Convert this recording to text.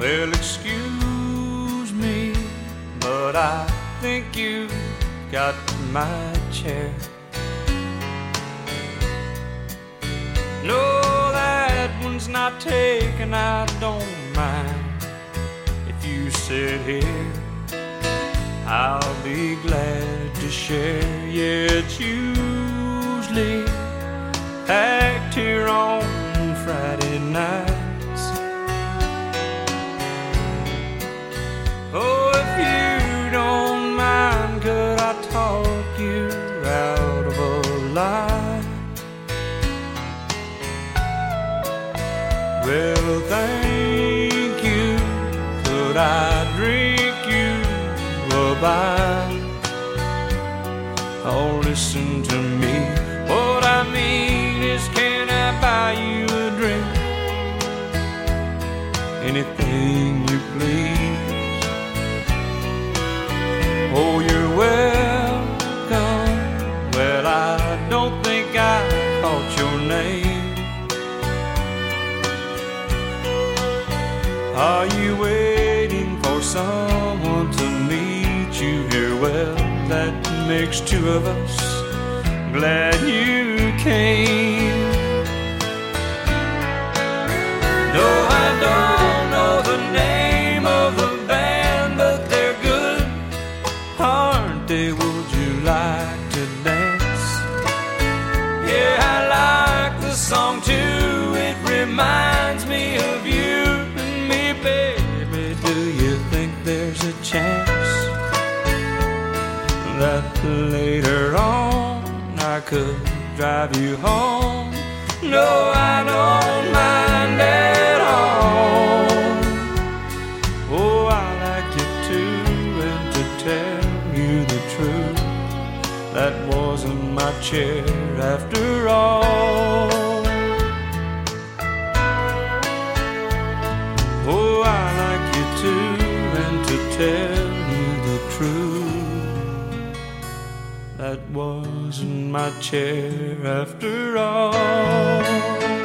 Well, excuse me, but I think you've got my chair. No, that one's not taken, I don't mind. If you sit here, I'll be glad to share. Yeah, it's usually packed here on Friday nights. Oh, if you don't mind, could I talk you out of a lie? Well, thank you. Could I drink you a bite? Oh, listen to me. What I mean is, can I buy you a drink? Anything you please. Oh, you're welcome. Well, I don't think I caught your name. Are you waiting for someone to meet you here? Well, that makes two of us. Glad you came. No, I don't know the name of the band, but they're good, aren't they? Would you like to dance? Yeah, I like the song too. It reminds me of you and me, baby. Do you think there's a chance that later on I could drive you home? No, I don't mind at all. Oh, I like you too, and to tell you the truth, that wasn't my chair after all. Oh, I like you too, and to tell you the truth, that wasn't my chair after all.